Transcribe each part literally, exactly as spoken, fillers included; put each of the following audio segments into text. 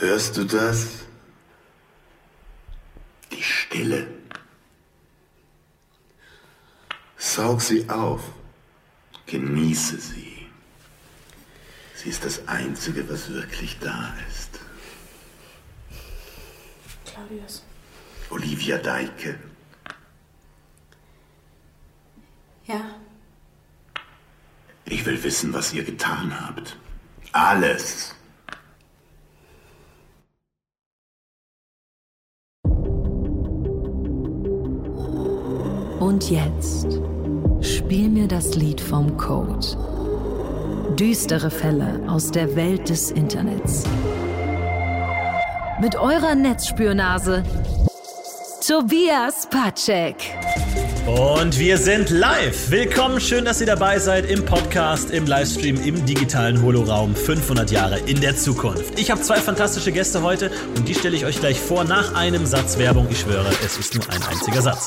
Hörst du das? Die Stille. Saug sie auf. Genieße sie. Sie ist das Einzige, was wirklich da ist. Claudius. Olivia Deike. Ja. Ich will wissen, was ihr getan habt. Alles. Und jetzt spiel mir das Lied vom Code. Düstere Fälle aus der Welt des Internets. Mit eurer Netzspürnase Tobias Patzek. Und wir sind live. Willkommen, schön, dass ihr dabei seid im Podcast, im Livestream, im digitalen Holoraum fünfhundert Jahre in der Zukunft. Ich habe zwei fantastische Gäste heute und die stelle ich euch gleich vor nach einem Satz Werbung. Ich schwöre, es ist nur ein einziger Satz.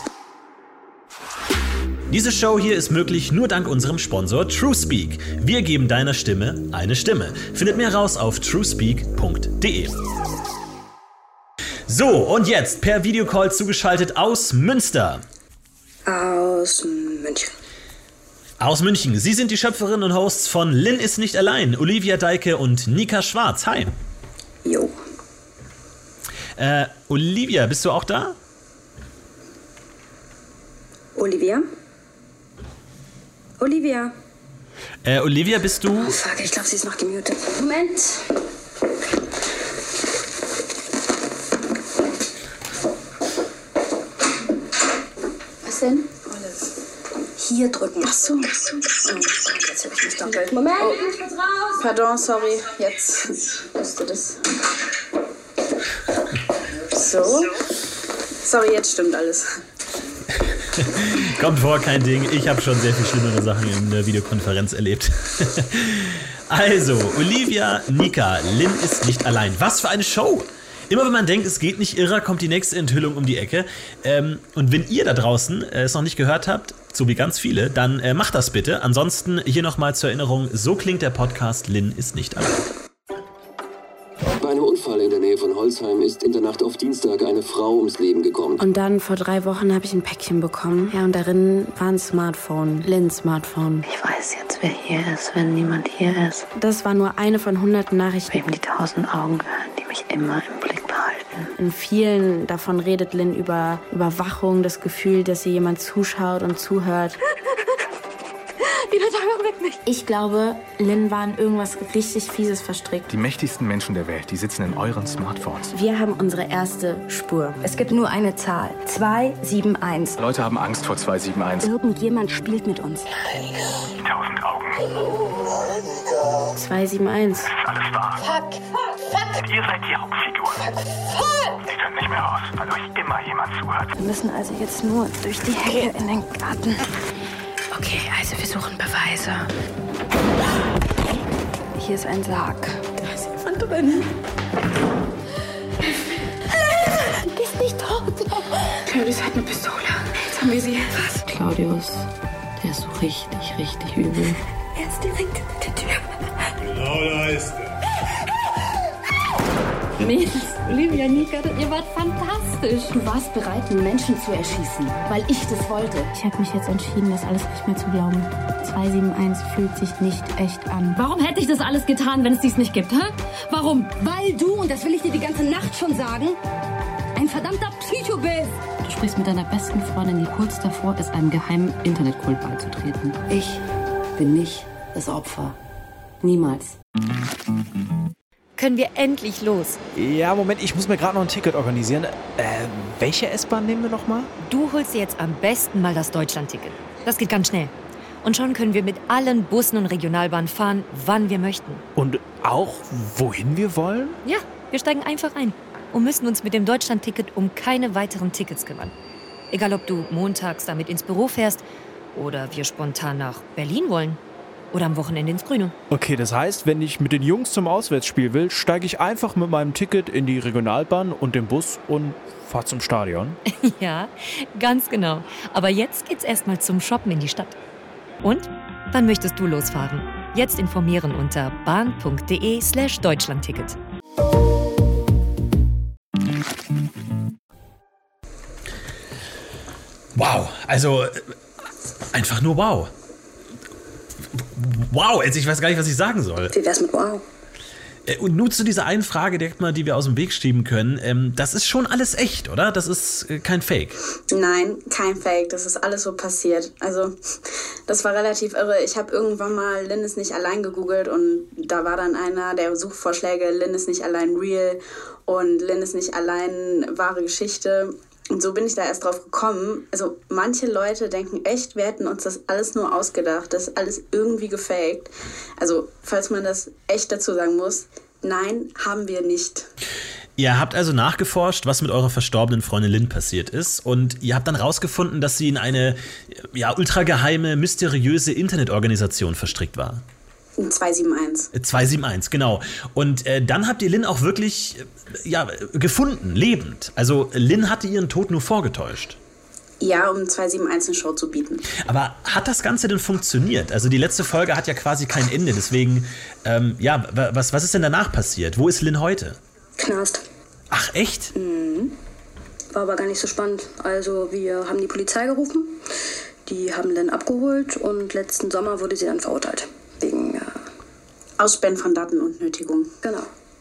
Diese Show hier ist möglich nur dank unserem Sponsor TrueSpeak. Wir geben deiner Stimme eine Stimme. Findet mehr raus auf truespeak punkt de. So, und jetzt per Videocall zugeschaltet aus Münster. Aus München. Aus München. Sie sind die Schöpferin und Hosts von Lynn ist nicht allein, Olivia Deike und Nika Schwarz. Hi. Jo. Äh, Olivia, bist du auch da? Olivia? Olivia? Äh, Olivia, bist du... Oh, fuck, ich glaube, sie ist noch gemutet. Moment. Was denn? Alles. Hier drücken. Ach so. Ach so. Oh, jetzt habe ich mich doppelt. Moment, oh. Ich muss kurz raus. Pardon, sorry. Jetzt musste das. So. Sorry, jetzt stimmt alles. Kommt vor, kein Ding. Ich habe schon sehr viel schlimmere Sachen in der Videokonferenz erlebt. Also, Olivia, Nika, Lynn ist nicht allein. Was für eine Show! Immer wenn man denkt, es geht nicht irrer, kommt die nächste Enthüllung um die Ecke. Ähm, und wenn ihr da draußen äh, es noch nicht gehört habt, so wie ganz viele, dann äh, macht das bitte. Ansonsten hier nochmal zur Erinnerung, so klingt der Podcast Lynn ist nicht allein. Bei einem Unfall in der Nähe von Holzheim ist in der Nacht auf Dienstag eine Frau ums Leben gekommen. Und dann vor drei Wochen habe ich ein Päckchen bekommen. Ja, und darin war ein Smartphone, Lynns Smartphone. Ich weiß jetzt, wer hier ist, wenn niemand hier ist. Das war nur eine von hunderten Nachrichten. Wem die tausend Augen gehören, die mich immer im Blick behalten. In vielen davon redet Lynn über Überwachung, das Gefühl, dass sie jemand zuschaut und zuhört. Die Leute weg mich. Ich glaube, Lynn war in irgendwas richtig Fieses verstrickt. Die mächtigsten Menschen der Welt, die sitzen in euren Smartphones. Wir haben unsere erste Spur. Es gibt nur eine Zahl. zwei sieben eins. Leute haben Angst vor zwei sieben eins. Irgendjemand spielt mit uns. Die tausend Augen. zwei sieben eins. Das ist alles wahr. Fuck, fuck, fuck. Und ihr seid die Hauptfigur. Fuck, fuck. Ihr könnt nicht mehr raus, weil euch immer jemand zuhört. Wir müssen also jetzt nur durch die Hecke in den Garten. Okay, also wir suchen Beweise. Hier ist ein Sarg. Da ist jemand drin. Du bist nicht tot. Claudius hat eine Pistole. Jetzt haben wir sie. Was? Claudius, der ist so richtig, richtig übel. Er ist direkt hinter der Tür. Genau da ist er. Mädels, Olivia, Nika, ihr wart fantastisch. Du warst bereit, einen Menschen zu erschießen, weil ich das wollte. Ich habe mich jetzt entschieden, das alles nicht mehr zu glauben. zwei sieben eins fühlt sich nicht echt an. Warum hätte ich das alles getan, wenn es dies nicht gibt, hä? Warum? Weil du, und das will ich dir die ganze Nacht schon sagen, ein verdammter Psycho bist. Du sprichst mit deiner besten Freundin, die kurz davor ist, einem geheimen Internetkult beizutreten. Ich bin nicht das Opfer. Niemals. Können wir endlich los? Ja, Moment, ich muss mir gerade noch ein Ticket organisieren. Äh, welche S-Bahn nehmen wir nochmal? Du holst dir jetzt am besten mal das Deutschland-Ticket. Das geht ganz schnell. Und schon können wir mit allen Bussen und Regionalbahnen fahren, wann wir möchten. Und auch, wohin wir wollen? Ja, wir steigen einfach ein und müssen uns mit dem Deutschland-Ticket um keine weiteren Tickets kümmern. Egal, ob du montags damit ins Büro fährst oder wir spontan nach Berlin wollen. Oder am Wochenende ins Grüne. Okay, das heißt, wenn ich mit den Jungs zum Auswärtsspiel will, steige ich einfach mit meinem Ticket in die Regionalbahn und den Bus und fahre zum Stadion. Ja, ganz genau. Aber jetzt geht's erstmal zum Shoppen in die Stadt. Und? Wann möchtest du losfahren? Jetzt informieren unter bahn punkt de slash Deutschlandticket. Also, einfach nur wow. Wow, jetzt, ich weiß gar nicht, was ich sagen soll. Wie wär's mit wow? Und nur zu dieser einen Frage, direkt mal, die wir aus dem Weg schieben können. Ähm, das ist schon alles echt, oder? Das ist äh, kein Fake. Nein, kein Fake. Das ist alles so passiert. Also, das war relativ irre. Ich habe irgendwann mal Lynn ist nicht allein gegoogelt und da war dann einer der Suchvorschläge, Lynn ist nicht allein real und Lynn ist nicht allein wahre Geschichte. Und so bin ich da erst drauf gekommen. Also manche Leute denken echt, wir hätten uns das alles nur ausgedacht. Das ist alles irgendwie gefaked. Also falls man das echt dazu sagen muss, nein, haben wir nicht. Ihr habt also nachgeforscht, was mit eurer verstorbenen Freundin Lynn passiert ist. Und ihr habt dann rausgefunden, dass sie in eine ja, ultrageheime, mysteriöse Internetorganisation verstrickt war. zwei sieben eins. zwei sieben eins, genau. Und äh, dann habt ihr Lynn auch wirklich äh, ja, gefunden, lebend. Also Lynn hatte ihren Tod nur vorgetäuscht. Ja, um zwei sieben eins eine Show zu bieten. Aber hat das Ganze denn funktioniert? Also die letzte Folge hat ja quasi kein Ende. Deswegen, ähm, ja, was, was ist denn danach passiert? Wo ist Lynn heute? Knast. Ach, echt? Mhm. War aber gar nicht so spannend. Also wir haben die Polizei gerufen. Die haben Lynn abgeholt und letzten Sommer wurde sie dann verurteilt. Wegen äh, Ausspähen von Daten und Nötigung. Genau.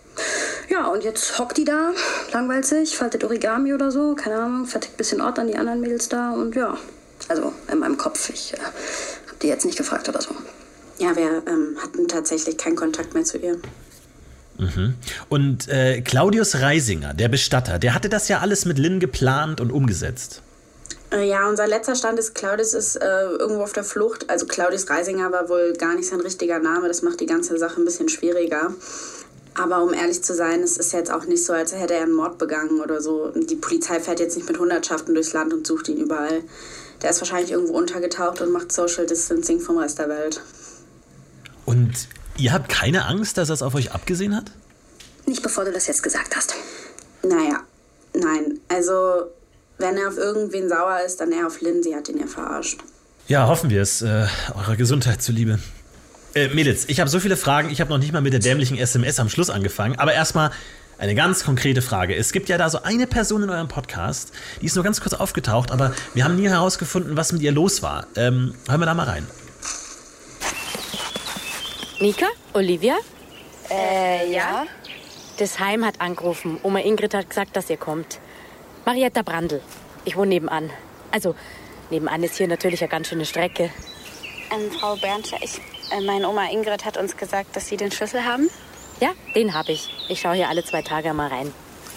Ja, und jetzt hockt die da, langweilt sich, faltet Origami oder so, keine Ahnung, vertickt ein bisschen Ort an die anderen Mädels da und ja, also in meinem Kopf, ich äh, hab die jetzt nicht gefragt oder so. Ja, wir ähm, hatten tatsächlich keinen Kontakt mehr zu ihr. Mhm. Und äh, Claudius Reisinger, der Bestatter, der hatte das ja alles mit Lynn geplant und umgesetzt. Ja, unser letzter Stand ist, Claudius ist äh, irgendwo auf der Flucht. Also Claudius Reisinger war wohl gar nicht sein richtiger Name. Das macht die ganze Sache ein bisschen schwieriger. Aber um ehrlich zu sein, es ist jetzt auch nicht so, als hätte er einen Mord begangen oder so. Die Polizei fährt jetzt nicht mit Hundertschaften durchs Land und sucht ihn überall. Der ist wahrscheinlich irgendwo untergetaucht und macht Social Distancing vom Rest der Welt. Und ihr habt keine Angst, dass er es auf euch abgesehen hat? Nicht bevor du das jetzt gesagt hast. Naja, nein. Also... Wenn er auf irgendwen sauer ist, dann eher auf Lynn. Sie hat ihn ja verarscht. Ja, hoffen wir es. Äh, eurer Gesundheit zuliebe. Äh, Mädels, ich habe so viele Fragen. Ich habe noch nicht mal mit der dämlichen S M S am Schluss angefangen. Aber erstmal eine ganz konkrete Frage. Es gibt ja da so eine Person in eurem Podcast, die ist nur ganz kurz aufgetaucht, aber wir haben nie herausgefunden, was mit ihr los war. Ähm, hören wir da mal rein. Nika? Olivia? Äh, ja? Das Heim hat angerufen. Oma Ingrid hat gesagt, dass ihr kommt. Marietta Brandl. Ich wohne nebenan. Also, nebenan ist hier natürlich eine ganz schöne Strecke. Ähm, Frau Berntscher, ich, äh, meine Oma Ingrid hat uns gesagt, dass Sie den Schlüssel haben. Ja, den habe ich. Ich schaue hier alle zwei Tage mal rein.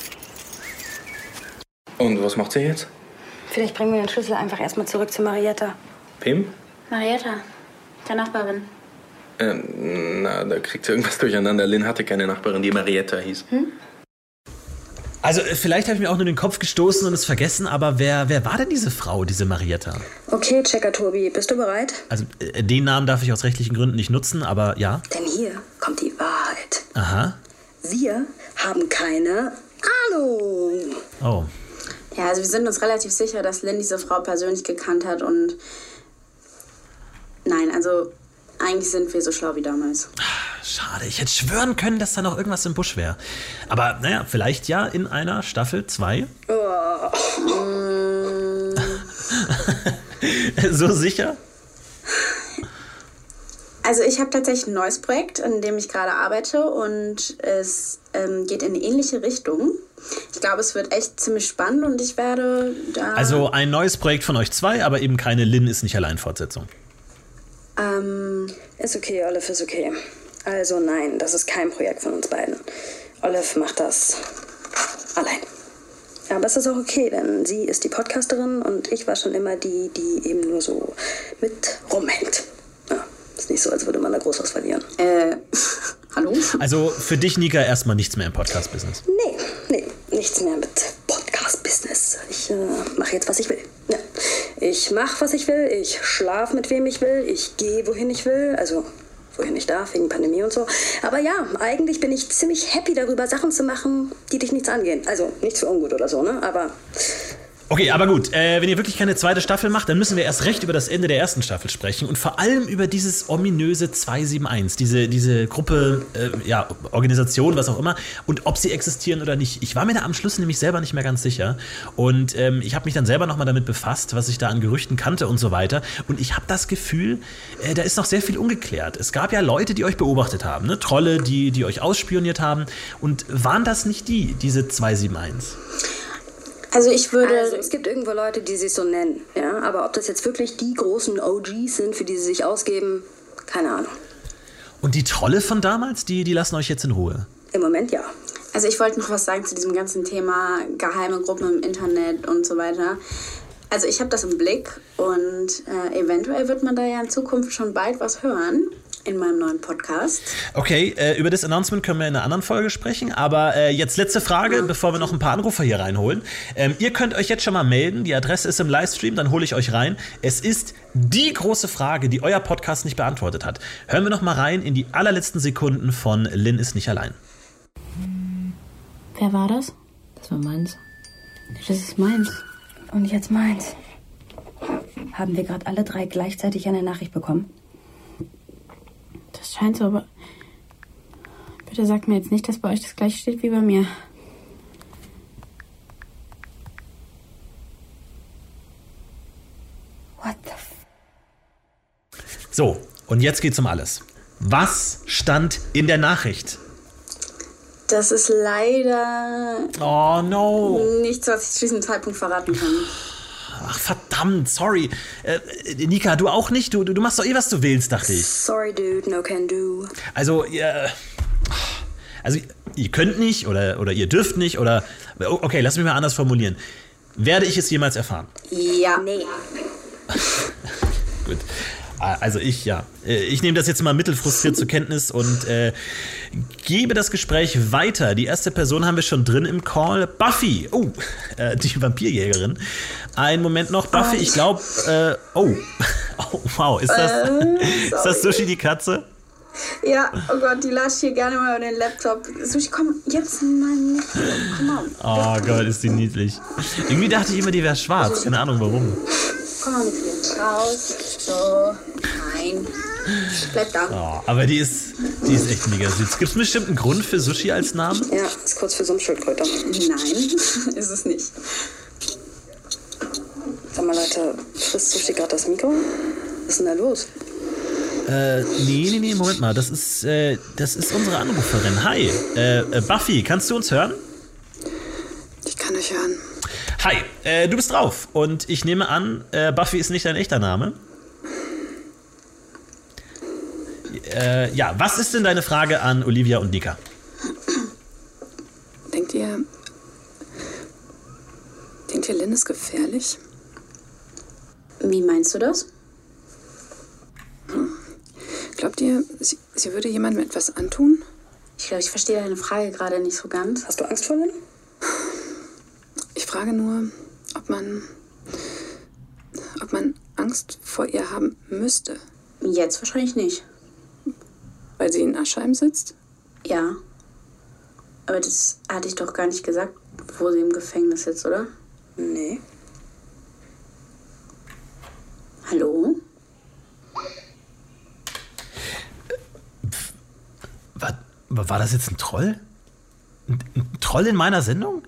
Und was macht sie jetzt? Vielleicht bringen wir den Schlüssel einfach erstmal zurück zu Marietta. Wem? Marietta, der Nachbarin. Ähm, na, da kriegt sie irgendwas durcheinander. Lynn hatte keine Nachbarin, die Marietta hieß. Hm? Also vielleicht habe ich mir auch nur den Kopf gestoßen und es vergessen, aber wer, wer war denn diese Frau, diese Marietta? Okay, Checker Tobi, bist du bereit? Also äh, den Namen darf ich aus rechtlichen Gründen nicht nutzen, aber ja. Denn hier kommt die Wahrheit. Aha. Wir haben keine Ahnung. Oh. Ja, also wir sind uns relativ sicher, dass Lynn diese Frau persönlich gekannt hat und... Nein, also eigentlich sind wir so schlau wie damals. Schade, ich hätte schwören können, dass da noch irgendwas im Busch wäre. Aber naja, vielleicht ja in einer Staffel zwei. Oh. So sicher? Also ich habe tatsächlich ein neues Projekt, an dem ich gerade arbeite und es ähm, geht in eine ähnliche Richtung. Ich glaube, es wird echt ziemlich spannend und ich werde da... Also ein neues Projekt von euch zwei, aber eben keine Lynn ist nicht allein Fortsetzung. Ähm... Ist okay, Olive, ist okay. Also nein, das ist kein Projekt von uns beiden. Olive macht das allein. Aber es ist auch okay, denn sie ist die Podcasterin und ich war schon immer die, die eben nur so mit rumhängt. Ja, ist nicht so, als würde man da groß was verlieren. Äh, hallo? Also für dich, Nika, erstmal nichts mehr im Podcast-Business? Nee, nee, nichts mehr mit Podcast-Business. Ich äh, mache jetzt, was ich will. Ja. Ich mache, was ich will, ich schlafe mit wem ich will, ich gehe, wohin ich will, also... wohin ich darf, wegen Pandemie und so. Aber ja, eigentlich bin ich ziemlich happy darüber, Sachen zu machen, die dich nichts angehen. Also nichts für ungut oder so, ne? Aber Okay, aber gut, äh, wenn ihr wirklich keine zweite Staffel macht, dann müssen wir erst recht über das Ende der ersten Staffel sprechen und vor allem über dieses ominöse zwei sieben eins, diese, diese Gruppe, äh, ja, Organisation, was auch immer, und ob sie existieren oder nicht. Ich war mir da am Schluss nämlich selber nicht mehr ganz sicher und ähm, ich habe mich dann selber nochmal damit befasst, was ich da an Gerüchten kannte und so weiter, und ich habe das Gefühl, äh, da ist noch sehr viel ungeklärt. Es gab ja Leute, die euch beobachtet haben, ne? Trolle, die, die euch ausspioniert haben, und waren das nicht die, diese zwei sieben eins? Also ich würde... Also es gibt irgendwo Leute, die sich so nennen, ja, aber ob das jetzt wirklich die großen O Gs sind, für die sie sich ausgeben, keine Ahnung. Und die Trolle von damals, die, die lassen euch jetzt in Ruhe? Im Moment ja. Also ich wollte noch was sagen zu diesem ganzen Thema geheime Gruppen im Internet und so weiter. Also ich habe das im Blick und äh, eventuell wird man da ja in Zukunft schon bald was hören. In meinem neuen Podcast. Okay, äh, über das Announcement können wir in einer anderen Folge sprechen, aber äh, jetzt letzte Frage, ja. bevor wir noch ein paar Anrufer hier reinholen. Ähm, ihr könnt euch jetzt schon mal melden, die Adresse ist im Livestream, dann hole ich euch rein. Es ist die große Frage, die euer Podcast nicht beantwortet hat. Hören wir noch mal rein in die allerletzten Sekunden von Lynn ist nicht allein. Wer war das? Das war meins. Das ist meins. Und jetzt meins. Haben wir gerade alle drei gleichzeitig eine Nachricht bekommen? Das scheint so, aber bitte sagt mir jetzt nicht, dass bei euch das gleiche steht wie bei mir. What the f... So, und jetzt geht's um alles. Was stand in der Nachricht? Das ist leider oh, no. nichts, was ich zu diesem Zeitpunkt verraten kann. Ach, verdammt, sorry. Äh, Nika, du auch nicht? Du, du machst doch eh, was du willst, dachte ich. Sorry, dude, no can do. Also, ihr, also, ihr könnt nicht oder, oder ihr dürft nicht oder... Okay, lass mich mal anders formulieren. Werde ich es jemals erfahren? Ja. Nee. Gut. Also ich, ja. Ich nehme das jetzt mal mittelfrustriert zur Kenntnis und äh, gebe das Gespräch weiter. Die erste Person haben wir schon drin im Call. Buffy. Oh, äh, die Vampirjägerin. Einen Moment noch. Buffy, ich glaube... Äh, oh. oh, wow. Ist das, äh, ist das Sushi die Katze? Ja, oh Gott, die latscht hier gerne mal über den Laptop. Sushi, komm, jetzt mal nicht. Komm mal. Oh Gott, ist die niedlich. Irgendwie dachte ich immer, die wäre schwarz. Keine Ahnung, warum. Komm mal mit mir raus. So, nein. Bleib da. Oh, aber die ist, die ist echt mega süß. Gibt es bestimmt einen Grund für Sushi als Namen? Ja, ist kurz für Sumpfschildkröte. Nein, ist es nicht. Sag mal, Leute, frisst Sushi gerade das Mikro? Was ist denn da los? Äh, nee, nee, nee, Moment mal. Das ist, äh, das ist unsere Anruferin. Hi. Äh, äh, Buffy, kannst du uns hören? Ich kann dich hören. Hi, äh, du bist drauf. Und ich nehme an, äh, Buffy ist nicht dein echter Name. Äh, ja, was ist denn deine Frage an Olivia und Nika? Denkt ihr... Denkt ihr, Lynn ist gefährlich? Wie meinst du das? Hm. Glaubt ihr, sie, sie würde jemandem etwas antun? Ich glaube, ich verstehe deine Frage gerade nicht so ganz. Hast du Angst vor Lynn? Ich frage nur, ob man... ob man Angst vor ihr haben müsste. Jetzt wahrscheinlich nicht. Weil sie in Aschheim sitzt? Ja. Aber das hatte ich doch gar nicht gesagt, wo sie im Gefängnis sitzt, oder? Nee. Hallo? War, war das jetzt ein Troll? Ein, ein Troll in meiner Sendung?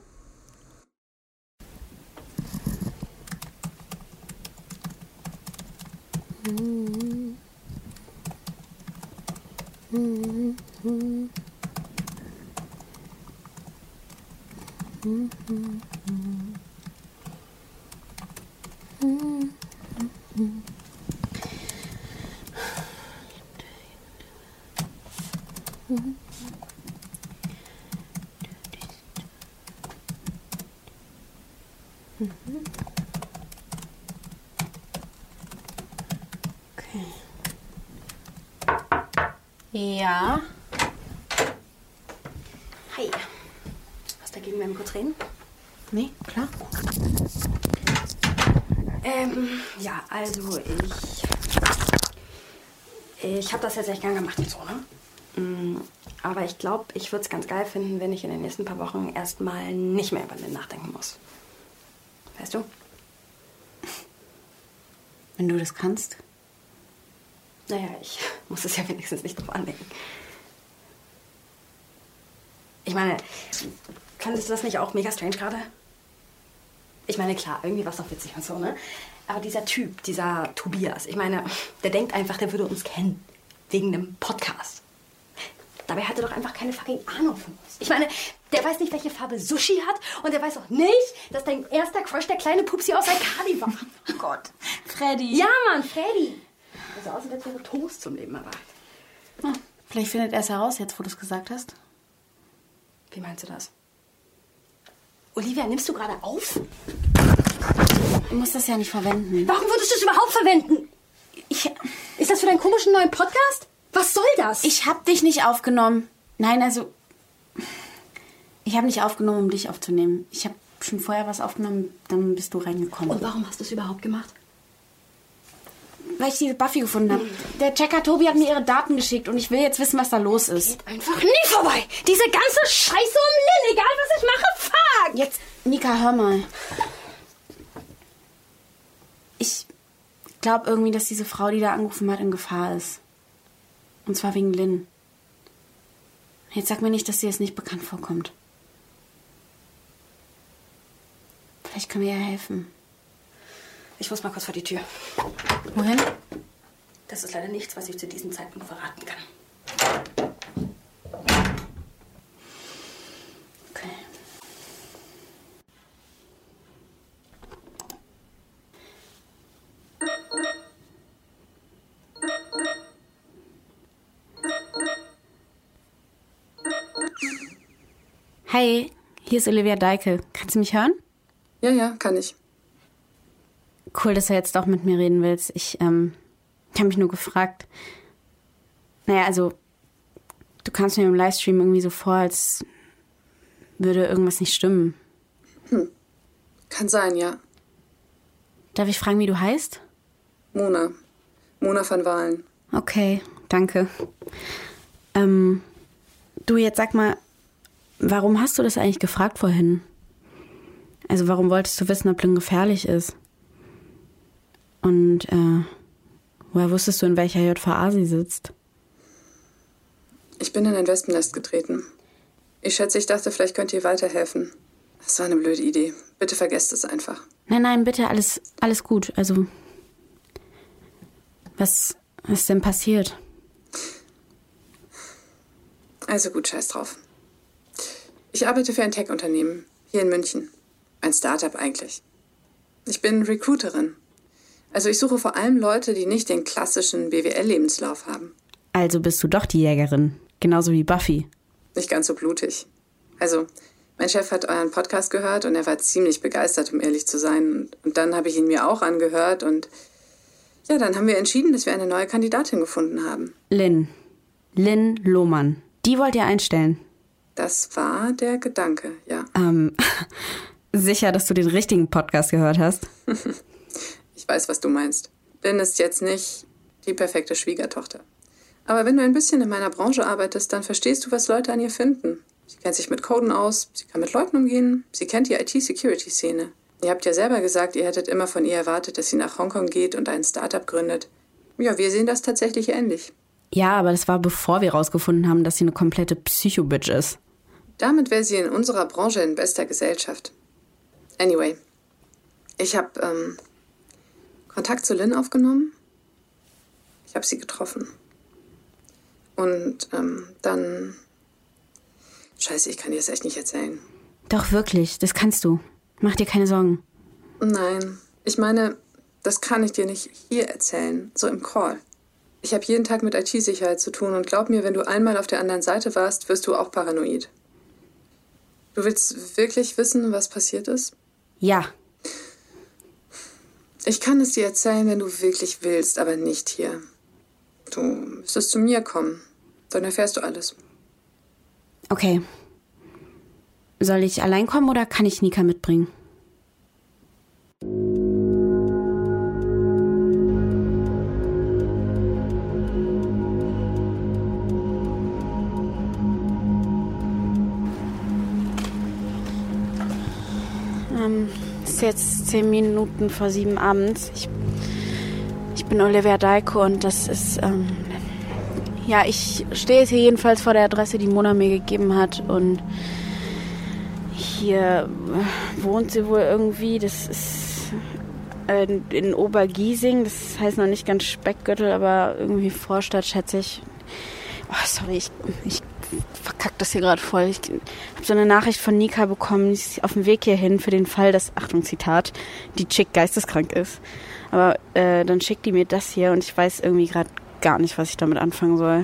Ja. Hi. Was dagegen, wenn wir kurz reden? Nee, klar. Ähm, ja, also ich... Ich habe das jetzt echt gern gemacht und so, ne? Aber ich glaube, ich würde es ganz geil finden, wenn ich in den nächsten paar Wochen erstmal nicht mehr über Lynn nachdenken muss. Weißt du? Wenn du das kannst. Naja, ich muss es ja wenigstens nicht drauf anlegen. Ich meine, fandest du das nicht auch mega strange gerade? Ich meine, klar, irgendwie war es doch witzig und so, ne? Aber dieser Typ, dieser Tobias, ich meine, der denkt einfach, der würde uns kennen. Wegen einem Podcast. Dabei hat er doch einfach keine fucking Ahnung von uns. Ich meine, der weiß nicht, welche Farbe Sushi hat und der weiß auch nicht, dass dein erster Crush der kleine Pupsi aus Arcadi war. Oh Gott. Freddy. Ja, Mann, Freddy. Also außer als wäre Toast zum Leben erwacht. Oh, vielleicht findet er es heraus, jetzt wo du es gesagt hast. Wie meinst du das? Olivia, nimmst du gerade auf? Du musst das ja nicht verwenden. Warum würdest du es überhaupt verwenden? Ich, Ist das für deinen komischen neuen Podcast? Was soll das? ich hab dich nicht aufgenommen. Nein, also... Ich habe nicht aufgenommen, um dich aufzunehmen. Ich habe schon vorher was aufgenommen, dann bist du reingekommen. Und warum hast du es überhaupt gemacht? Weil ich diese Buffy gefunden habe. Der Checker Tobi hat mir ihre Daten geschickt und ich will jetzt wissen, was da los ist. Geht einfach nie vorbei. Diese ganze Scheiße um Lynn, egal was ich mache, fuck! Jetzt, Nika, hör mal. Ich glaube irgendwie, dass diese Frau, die da angerufen hat, in Gefahr ist. Und zwar wegen Lynn. Jetzt sag mir nicht, dass dir das nicht bekannt vorkommt. Vielleicht können wir ihr helfen. Ich muss mal kurz vor die Tür. Wohin? Das ist leider nichts, was ich zu diesem Zeitpunkt verraten kann. Okay. Hi, hier ist Olivia Deike. Kannst du mich hören? Ja, ja, kann ich. Cool, dass du jetzt doch mit mir reden willst. Ich, ähm, ich habe mich nur gefragt. Naja, also, du kamst mir im Livestream irgendwie so vor, als würde irgendwas nicht stimmen. Hm. Kann sein, ja. Darf ich fragen, wie du heißt? Mona. Mona van Walen. Okay, danke. Ähm, du, jetzt sag mal, warum hast du das eigentlich gefragt vorhin? Also, warum wolltest du wissen, ob Lynn gefährlich ist? Und, äh, woher wusstest du, in welcher J V A sie sitzt? Ich bin in ein Wespennest getreten. Ich schätze, ich dachte, vielleicht könnt ihr weiterhelfen. Das war eine blöde Idee. Bitte vergesst es einfach. Nein, nein, bitte, alles, alles gut. Also, was ist denn passiert? Also gut, scheiß drauf. Ich arbeite für ein Tech-Unternehmen, hier in München. Ein Startup eigentlich. Ich bin Recruiterin. Also ich suche vor allem Leute, die nicht den klassischen B W L-Lebenslauf haben. Also bist du doch die Jägerin. Genauso wie Buffy. Nicht ganz so blutig. Also, mein Chef hat euren Podcast gehört und er war ziemlich begeistert, um ehrlich zu sein. Und, und dann habe ich ihn mir auch angehört und ja, dann haben wir entschieden, dass wir eine neue Kandidatin gefunden haben. Lynn. Lynn Lohmann. Die wollt ihr einstellen? Das war der Gedanke, ja. Ähm, sicher, dass du den richtigen Podcast gehört hast? Ich weiß, was du meinst. Lynn ist jetzt nicht die perfekte Schwiegertochter. Aber wenn du ein bisschen in meiner Branche arbeitest, dann verstehst du, was Leute an ihr finden. Sie kennt sich mit Coden aus, sie kann mit Leuten umgehen, sie kennt die I T-Security-Szene. Ihr habt ja selber gesagt, ihr hättet immer von ihr erwartet, dass sie nach Hongkong geht und ein Startup gründet. Ja, wir sehen das tatsächlich ähnlich. Ja, aber das war bevor wir rausgefunden haben, dass sie eine komplette Psycho-Bitch ist. Damit wäre sie in unserer Branche in bester Gesellschaft. Anyway, ich habe ähm, Kontakt zu Lynn aufgenommen. Ich habe sie getroffen. Und ähm, dann... Scheiße, ich kann dir das echt nicht erzählen. Doch, wirklich, das kannst du. Mach dir keine Sorgen. Nein, ich meine, das kann ich dir nicht hier erzählen, so im Call. Ich habe jeden Tag mit I T-Sicherheit zu tun und glaub mir, wenn du einmal auf der anderen Seite warst, wirst du auch paranoid. Du willst wirklich wissen, was passiert ist? Ja. Ich kann es dir erzählen, wenn du wirklich willst, aber nicht hier. Du müsstest zu mir kommen, dann erfährst du alles. Okay. Soll ich allein kommen oder kann ich Nika mitbringen? Ähm, Es ist jetzt zehn Minuten vor sieben abends. Ich, ich bin Olivia Deiko und das ist... Ähm, ja, ich stehe jetzt hier jedenfalls vor der Adresse, die Mona mir gegeben hat. Und hier wohnt sie wohl irgendwie. Das ist in, in Obergiesing. Das heißt noch nicht ganz Speckgürtel, aber irgendwie Vorstadt, schätze ich. Oh, sorry, ich, ich verkack das hier gerade voll. Ich habe so eine Nachricht von Nika bekommen, die ist auf dem Weg hierhin für den Fall, dass, Achtung, Zitat, die Chick geisteskrank ist. Aber äh, dann schickt die mir das hier und ich weiß irgendwie gerade gar nicht, was ich damit anfangen soll.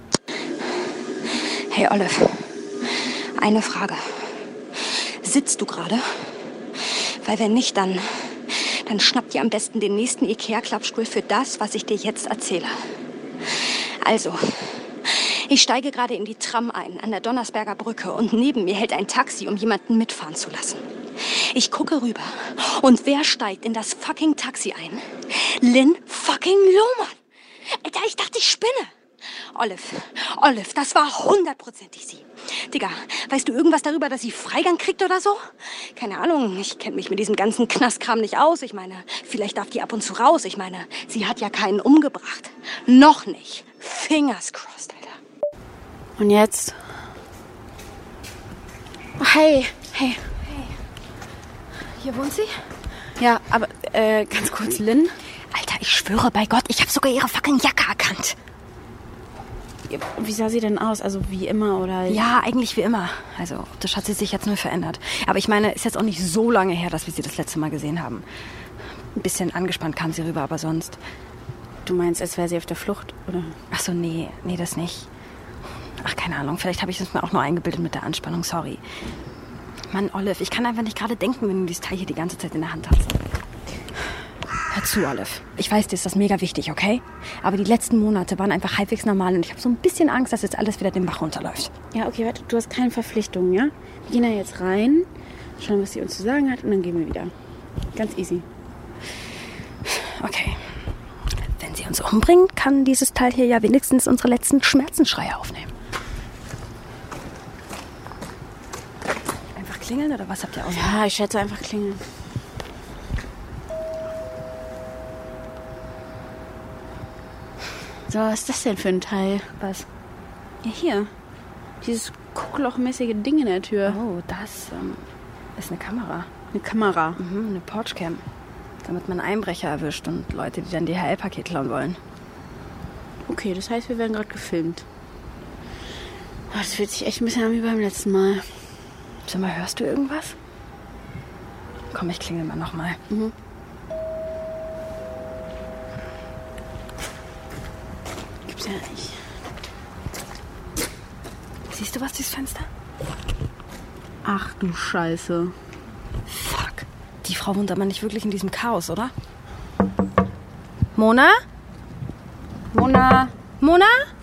Hey Olive, eine Frage. Sitzt du gerade? Weil wenn nicht, dann, dann schnapp dir am besten den nächsten Ikea-Klappstuhl für das, was ich dir jetzt erzähle. Also, ich steige gerade in die Tram ein, an der Donnersberger Brücke und neben mir hält ein Taxi, um jemanden mitfahren zu lassen. Ich gucke rüber und wer steigt in das fucking Taxi ein? Lynn fucking Lohmann! Alter, ich dachte, ich spinne. Olive, Olive, das war hundertprozentig sie. Digga, weißt du irgendwas darüber, dass sie Freigang kriegt oder so? Keine Ahnung, ich kenne mich mit diesem ganzen Knastkram nicht aus. Ich meine, vielleicht darf die ab und zu raus. Ich meine, sie hat ja keinen umgebracht. Noch nicht. Fingers crossed, Alter. Und jetzt? Oh, hey, hey. Hey. Hier wohnt sie? Ja, aber äh, ganz kurz, Lynn. Alter, ich schwöre bei Gott, ich habe sogar ihre fucking Jacke erkannt. Wie sah sie denn aus? Also wie immer, oder? Ja, eigentlich wie immer. Also, das hat sie sich jetzt nur verändert. Aber ich meine, ist jetzt auch nicht so lange her, dass wir sie das letzte Mal gesehen haben. Ein bisschen angespannt kam sie rüber, aber sonst... Du meinst, als wäre sie auf der Flucht, oder? Ach so, nee, nee, das nicht. Ach, keine Ahnung, vielleicht habe ich es mir auch nur eingebildet mit der Anspannung, sorry. Mann, Olive, ich kann einfach nicht gerade denken, wenn du dieses Teil hier die ganze Zeit in der Hand hast. Hör zu, Olive. Ich weiß, dir ist das mega wichtig, okay? Aber die letzten Monate waren einfach halbwegs normal und ich habe so ein bisschen Angst, dass jetzt alles wieder den Bach runterläuft. Ja, okay, warte, du hast keine Verpflichtungen, ja? Wir gehen da jetzt rein, schauen, was sie uns zu sagen hat und dann gehen wir wieder. Ganz easy. Okay. Wenn sie uns umbringt, kann dieses Teil hier ja wenigstens unsere letzten Schmerzensschreie aufnehmen. Einfach klingeln oder was habt ihr aus? Ja, ich schätze einfach klingeln. So, was ist das denn für ein Teil? Was? Ja, hier. Dieses kucklochmäßige Ding in der Tür. Oh, das ähm, ist eine Kamera. Eine Kamera? Mhm, eine Porchcam. Damit man Einbrecher erwischt und Leute, die dann D H L-Paket klauen wollen. Okay, das heißt, wir werden gerade gefilmt. Oh, das fühlt sich echt ein bisschen an wie beim letzten Mal. Sag mal, hörst du irgendwas? Komm, ich klingel mal nochmal. Mhm. Gibt's ja nicht. Siehst du was, dieses Fenster? Ach du Scheiße. Fuck. Die Frau wohnt aber nicht wirklich in diesem Chaos, oder? Mona? Mona? Mona?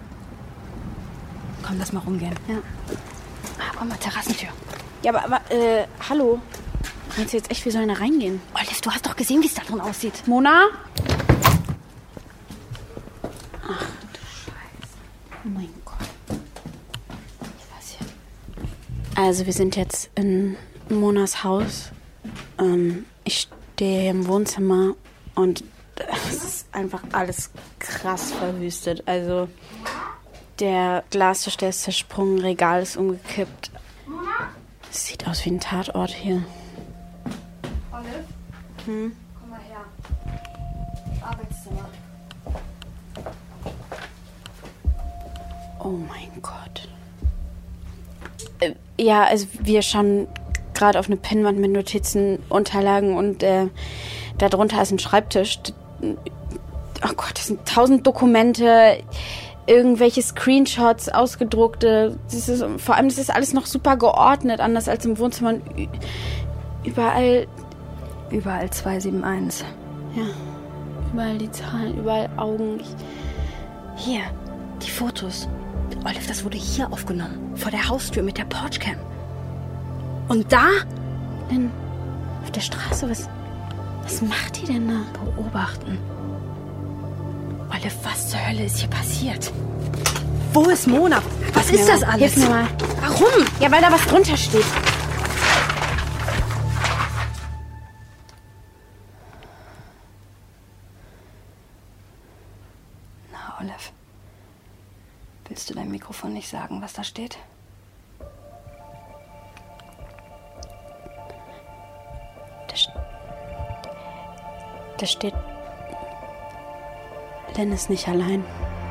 Komm, lass mal rumgehen. Ja. Ah, komm mal, Terrassentür. Ja, aber, aber äh, hallo. Meinst du jetzt echt, wir sollen da reingehen? Olive, du hast doch gesehen, wie es da drin aussieht. Mona? Ach du Scheiße. Oh mein Gott. Was hier? Also, wir sind jetzt in Monas Haus. Ähm, ich stehe im Wohnzimmer und es ist einfach alles krass verwüstet. Also, der Glastisch, der ist zersprungen, Regal ist umgekippt. Es sieht aus wie ein Tatort hier. Olive? Hm? Komm mal her. Arbeitszimmer. Oh mein Gott. Äh, ja, also wir schauen gerade auf eine Pinnwand mit Notizen, Unterlagen und äh, darunter ist ein Schreibtisch. Oh Gott, das sind tausend Dokumente, irgendwelche Screenshots, ausgedruckte. Das ist, vor allem, das ist alles noch super geordnet, anders als im Wohnzimmer. Überall... Überall zwei sieben eins. Ja, überall die Zahlen, überall Augen. Ich, hier, die Fotos. Olive, das wurde hier aufgenommen. Vor der Haustür mit der Porchcam. Und da? Denn auf der Straße, was, was macht die denn da? Beobachten. Olive, was zur Hölle ist hier passiert? Wo ist Mona? Was ist das alles? Hilf mir mal. Warum? Ja, weil da was drunter steht. Olive, willst du deinem Mikrofon nicht sagen, was da steht? Da, st- da steht... Lynn ist nicht allein.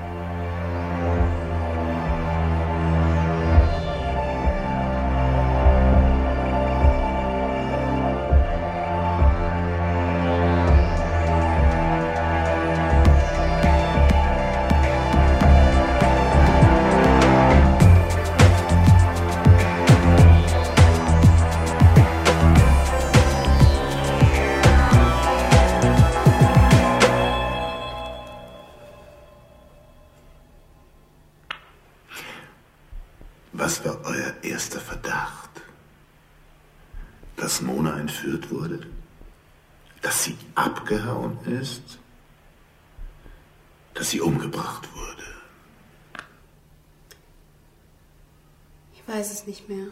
Was war euer erster Verdacht? Dass Mona entführt wurde? Dass sie abgehauen ist? Dass sie umgebracht wurde? Ich weiß es nicht mehr.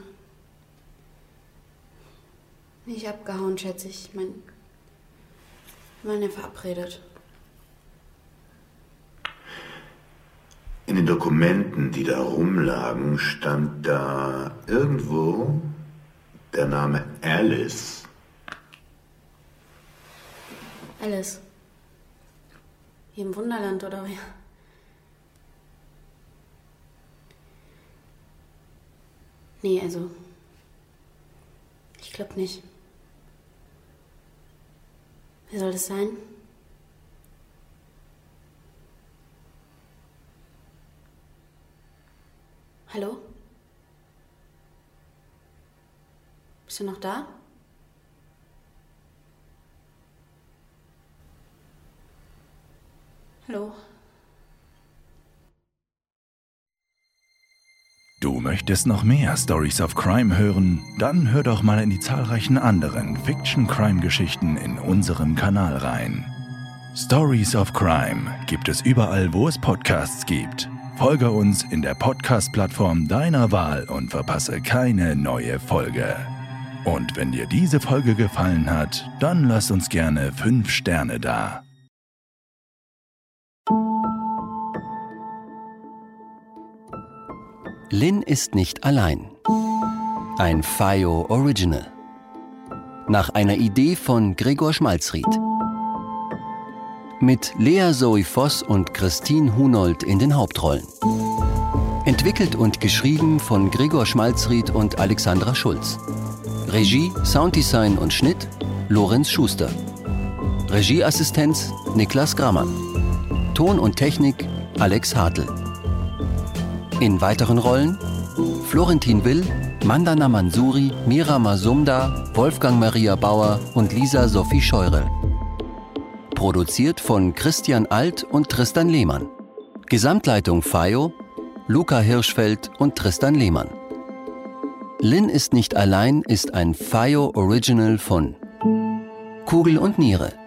Nicht abgehauen, schätze ich. Ich meine, wir waren ja verabredet. In den Dokumenten, die da rumlagen, stand da irgendwo der Name Alice. Alice. Hier im Wunderland, oder wie? Nee, also... Ich glaube nicht. Wie soll das sein? Hallo? Bist du noch da? Hallo? Du möchtest noch mehr Stories of Crime hören? Dann hör doch mal in die zahlreichen anderen Fiction-Crime-Geschichten in unserem Kanal rein. Stories of Crime gibt es überall, wo es Podcasts gibt. Folge uns in der Podcast-Plattform deiner Wahl und verpasse keine neue Folge. Und wenn dir diese Folge gefallen hat, dann lass uns gerne fünf Sterne da. Lynn ist nicht allein. Ein Fayo Original. Nach einer Idee von Gregor Schmalzried. Mit Lea Zoe Voss und Christine Hunold in den Hauptrollen. Entwickelt und geschrieben von Gregor Schmalzried und Alexandra Schulz. Regie, Sounddesign und Schnitt Lorenz Schuster. Regieassistenz Niklas Grammann. Ton und Technik Alex Hartl. In weiteren Rollen Florentin Will, Mandana Mansuri, Mira Masumda, Wolfgang Maria Bauer und Lisa Sophie Scheurel. Produziert von Christian Alt und Tristan Lehmann. Gesamtleitung Fayo, Luca Hirschfeld und Tristan Lehmann. Lynn ist nicht allein ist ein Fayo Original von Kugel und Niere.